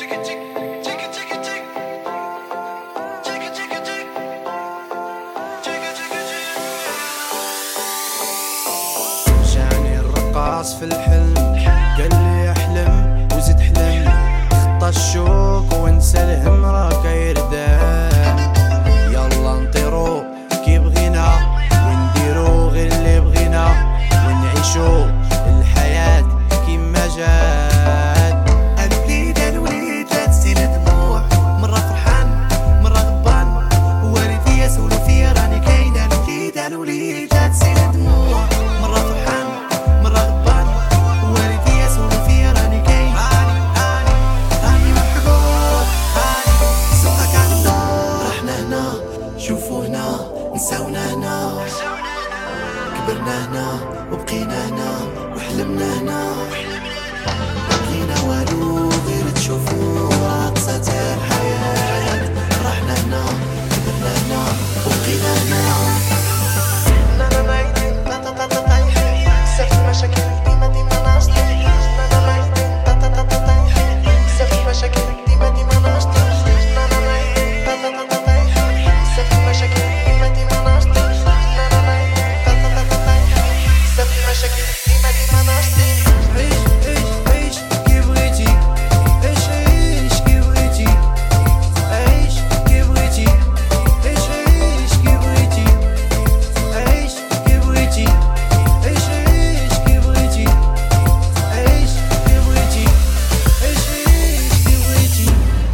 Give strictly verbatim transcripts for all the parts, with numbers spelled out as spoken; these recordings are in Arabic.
جاني الرقاص في الحلم قال لي احلم وزد حلم، خطى الشوك وانسى الهم راك يردان. يلا نطيرو كي بغينا ونديرو غير اللي بغينا ونعيشو الحياة كيما جات. الوليد الوليد لا تسيل دموع، مرة فرحان مرة غضبان، والديا سولو فيا راني كاينة. الوليد الوليد لا تسيل دموع، مرة فرحان مرة غضبان، والديا سولو فيا راني كاين. راني راني محبوب، راني سوقك عالدار. رحنا هنا شوفو هنا نساونا هنا، كبرنا هنا وبقينا هنا وحلمنا هنا. بقينا والو غير تشوفو راقصة الحياة. رحنا هنا كبرنا هنا وبقينا هنا. نانا مايدين تاتا تاتا طايحين، بزاف المشاكل ديما ديما ناشطين. نانا مايدين تاتا تاتا طايحين، بزاف المشاكل ديما ديما ناشطين. نانا مايدين تاتا تاتا طايحين، بزاف المشاكل ديما ديما ناشطين. نانا مايدين تاتا تاتا طايحين، بزاف المشاكل ديما ديما ناشطين. عيش عيش عيش كي بغيتي، عيش عيش كي بغيتي، عيش كي بغيتي، عيش عيش كي بغيتي، عيش كي بغيتي، عيش عيش كي بغيتي، عيش كي بغيتي، عيش عيش كي بغيتي.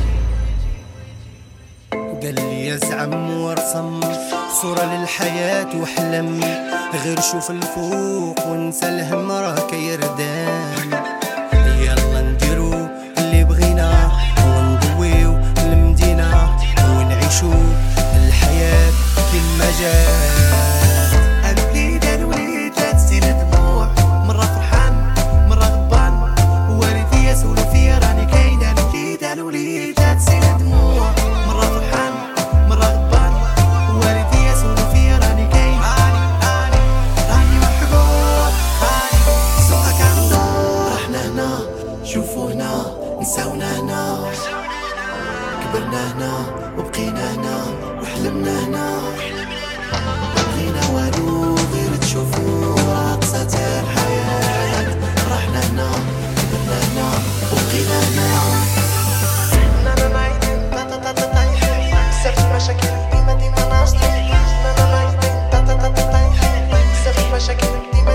قال لي ازعم وارسم صورة للحياة واحلم، غير شوف الفوق وانسى الهم راك يردان. يلا نديرو اللي بغينا ونضويو المدينة ونعيشو الحياة كيما جات. الوليد الوليد لا تسيل دموع، مرة فرحان مرة غضبان، والديا سولو فيا راني كاينة. الوليد الوليد لا تسيل دموع، مرة فرحان مرة غضبان، والديا سولو فيا راني كاين. راني راني محبوب، راني سوقك عالدار. رحنا هنا شوفو هنا نساونا هنا، كبرنا هنا وبقينا هنا وحلمنا هنا. بقينا والو غير تشوفو راقصة الحياة. رحنا هنا كبرنا هنا وبقينا هنا. نانا مايدين تاتا تاتا طايحين، بزاف المشاكل ديما ديما ناشطين. نانا مايدين تاتا تاتا طايحين، بزاف المشاكل ديما